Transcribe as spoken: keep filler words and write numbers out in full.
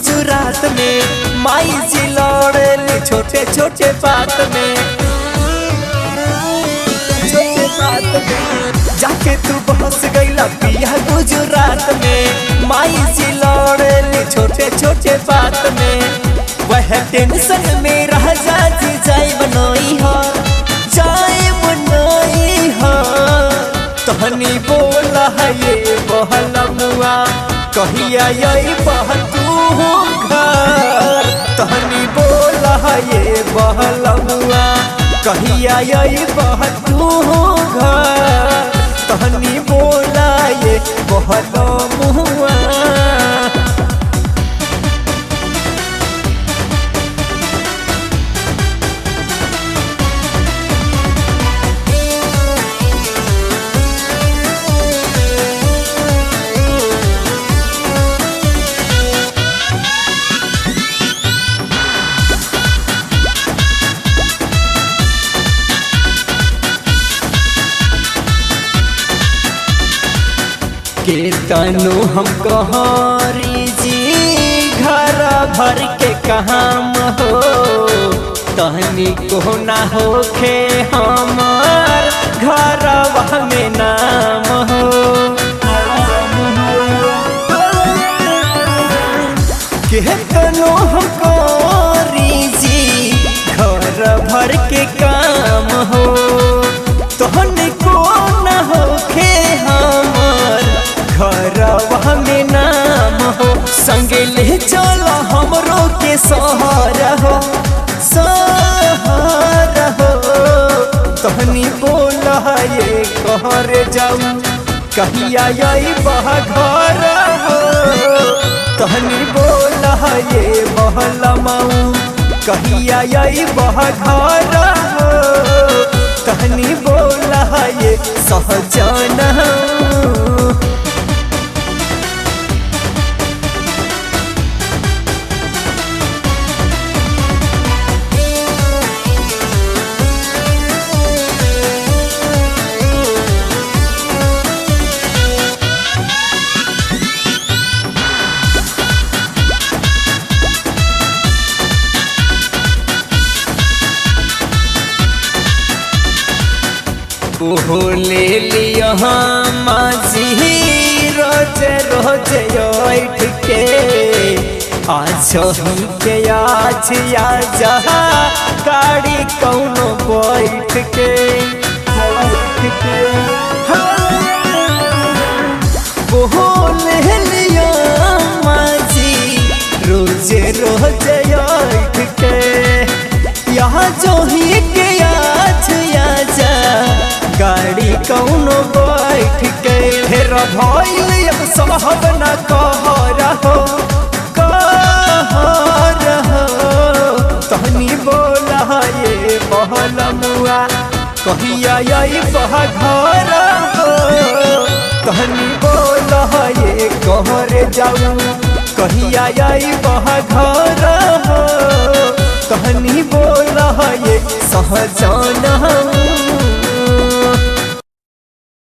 गुजरात में माई जी लड़ेली छोटे छोटे बात में, छोटे बात में जाके तू बहस गईला पिया गुजरात में। माई जी लड़ेली छोटे छोटे बात में, वह टेंशन में रह जाती जाए बनोई हो, जाए बनोई हो। तहनी बोला है ये बहलमुआ कहिया यही बह तू घर, तहनी बोला है ये बहलमुआ कहिया यही बह तू घर, तहनी बोला ये बहलमुआ। के तनु हम कहरी जी घर भर के काम हो, तहनी को ना होखे हमार घर में नाम हो। के तनु हम कहरी जी घर भर के काम हो, तहनी को ना होखे हमार घर में नाम हो। संगे ले चलो हमरो के सहारा हो, सहारा हो। तहनी बोला ये कहर जाऊ कहिया यही बह घर हो, तहनी बोला ये बहलमाऊ कहिया यही बह घर हो, तहनी बोला ये सहजाना। ओहो ले लिया माजी रोज रोज बैठ के, आज हमके आज या जहा गाड़ी कौनो बैठ के, बैठ के ओहो ले लिया माजी रोज रोज बैठ के, यहाँ जो ही के आज या जा गाड़ी कौनो बैठ के। फिर भइल अब संभव न कह रहो, कह रहो। तहनी बोला ये बहलमुआ कहिया यही बह घर हो, तहनी बोला ये कहर जाऊ कहिया यही बह घर हो, तहनी बोला ये सहजाना।